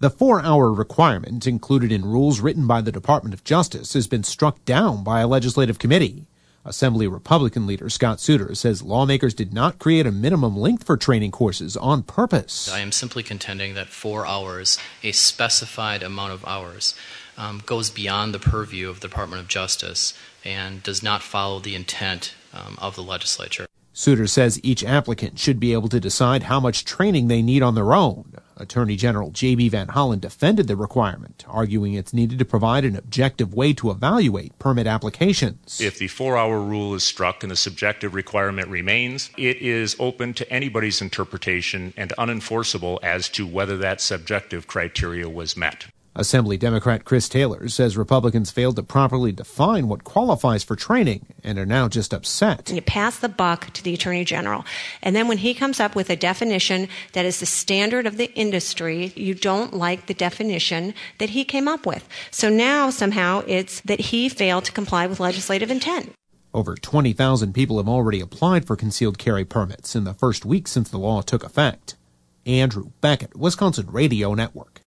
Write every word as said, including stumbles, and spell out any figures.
The four-hour requirement included in rules written by the Department of Justice has been struck down by a legislative committee. Assembly Republican leader Scott Souter says lawmakers did not create a minimum length for training courses on purpose. I am simply contending that four hours, a specified amount of hours, um, goes beyond the purview of the Department of Justice and does not follow the intent um, of the legislature. Souter says each applicant should be able to decide how much training they need on their own. Attorney General J B Van Hollen defended the requirement, arguing it's needed to provide an objective way to evaluate permit applications. If the four-hour rule is struck and the subjective requirement remains, it is open to anybody's interpretation and unenforceable as to whether that subjective criteria was met. Assembly Democrat Chris Taylor says Republicans failed to properly define what qualifies for training and are now just upset. You pass the buck to the Attorney General, and then when he comes up with a definition that is the standard of the industry, you don't like the definition that he came up with. So now somehow it's that he failed to comply with legislative intent. Over twenty thousand people have already applied for concealed carry permits in the first week since the law took effect. Andrew Beckett, Wisconsin Radio Network.